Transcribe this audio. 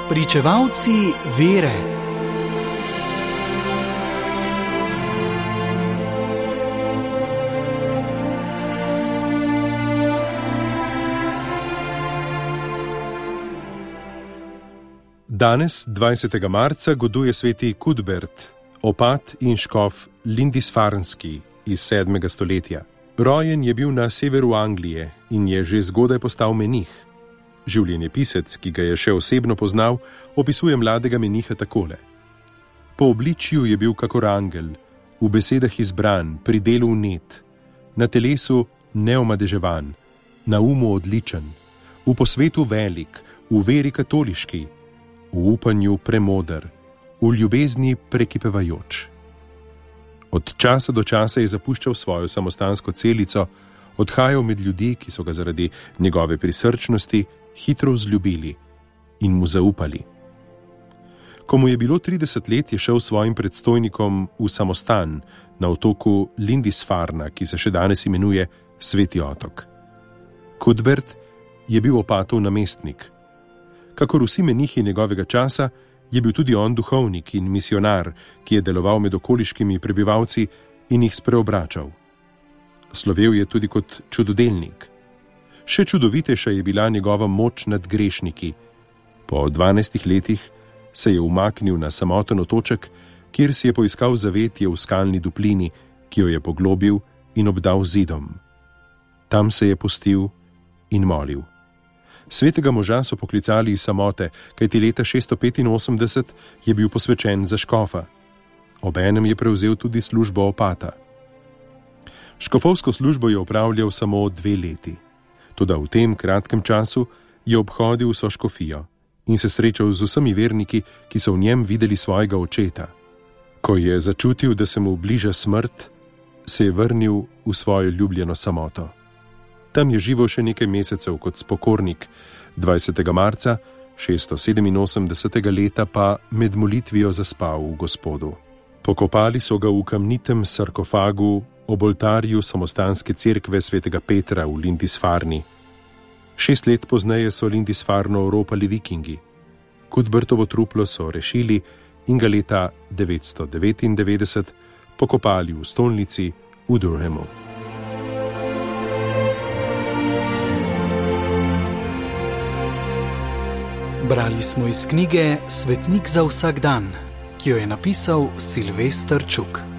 Pričevalci vere. Danes, 20. marca, goduje sveti Cuthbert, opat in škof Lindisfarnski iz 7. stoletja. Rojen je bil na severu Anglije in je že zgodaj postal menih. Življenjepisec, ki ga je še osebno poznal, opisuje mladega meniha takole. Po obličju je bil kakor angel, v besedah izbran, pri delu vnet, na telesu neomadeževan, na umu odličen, v posvetu velik, v veri katoliški, v upanju premoder, v ljubezni prekipevajoč. Od časa do časa je zapuščal svojo samostansko celico, odhajal med ljudi, ki so ga zaradi njegove prisrčnosti hitro vzljubili in mu zaupali. Ko mu je bilo 30 let, je šel svojim predstojnikom v samostan na otoku Lindisfarna, ki se še danes imenuje Sveti otok. Cuthbert je bil opatov namestnik. Kakor vsi menihi njegovega časa, je bil tudi on duhovnik in misionar, ki je deloval med okoliškimi prebivalci in jih spreobračal. Slovel je tudi kot čudodelnik. Še čudovitejša je bila njegova moč nad grešniki. Po 12 letih se je umaknil na samoten otoček, kjer si je poiskal zavetje v skalni duplini, ki jo je poglobil in obdal zidom. Tam se je pustil in molil. Svetega moža so poklicali iz samote, kajti leta 685 je bil posvečen za škofa. Obenem je prevzel tudi službo opata. Škofovsko službo je opravljal samo 2 leti. Toda v tem kratkem času je obhodil vso škofijo in se srečal z vsemi verniki, ki so v njem videli svojega očeta. Ko je začutil, da se mu bliža smrt, se je vrnil v svojo ljubljeno samoto. Tam je živel še nekaj mesecev kot spokornik, 20. marca 687. leta pa med molitvijo zaspal v Gospodu. Pokopali so ga v kamnitem sarkofagu ob oltarju samostanske cerkve svetega Petra v Lindisfarni. 6 let pozneje so Lindisfarno oropali vikingi. Cuthbertovo truplo so rešili in ga leta 999 pokopali v stolnici v Durhamu. Brali smo iz knjige Svetnik za vsak dan, ki jo je napisal Silvester Čuk.